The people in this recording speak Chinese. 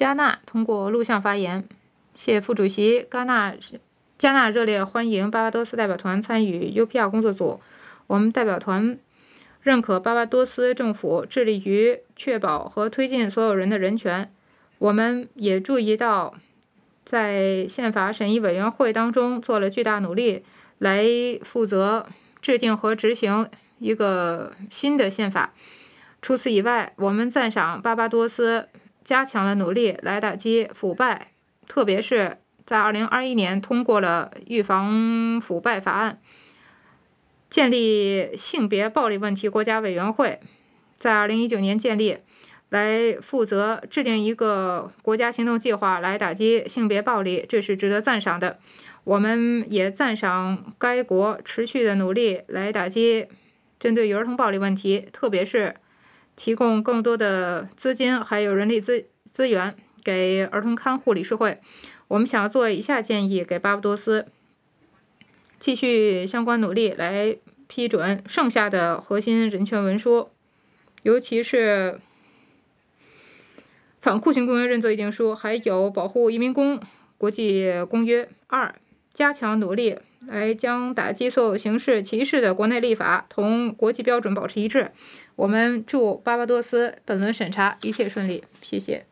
加纳通过录像发言。谢副主席，加纳热烈欢迎巴巴多斯代表团参与 UPR 工作组。我们代表团认可巴巴多斯政府致力于确保和推进所有人的人权。我们也注意到，在宪法审议委员会当中做了巨大努力，来负责制定和执行一个新的宪法。除此以外，我们赞赏巴巴多斯加强了努力来打击腐败，特别是在2021年通过了预防腐败法案，建立性别暴力问题国家委员会，在2019年建立，来负责制定一个国家行动计划来打击性别暴力，这是值得赞赏的。我们也赞赏该国持续的努力来打击针对儿童暴力问题，特别是提供更多的资金还有人力资源给儿童看护理事会。我们想要做以下建议给巴巴多斯：继续相关努力来批准剩下的核心人权文书，尤其是反酷刑公约认罪议定书，还有保护移民工国际公约。2、加强努力来将打击所有形式歧视的国内立法同国际标准保持一致。我们祝巴巴多斯本轮审查一切顺利，谢谢。